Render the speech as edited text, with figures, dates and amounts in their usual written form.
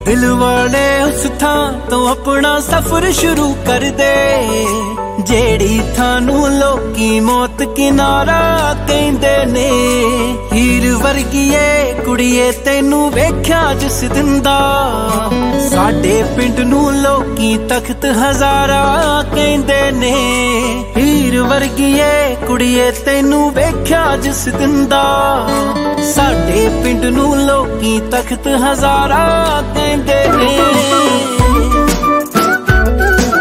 दिल वाले उस थां तो अपना सफर शुरू कर दे जेड़ी थानू लोकी मौत किनारा कहंदे ने। हीर वर्गीए कुड़िए तेनू वेख्या जिस दिन दा साडे पिंड नू लोकी तख्त हजारा कहंदे ने। हीर वर्गीए कुड़िए तेनू वेख्या जिस दिन दा साडे पिंड नू लोकी तख्त हजारा कहंदे ने।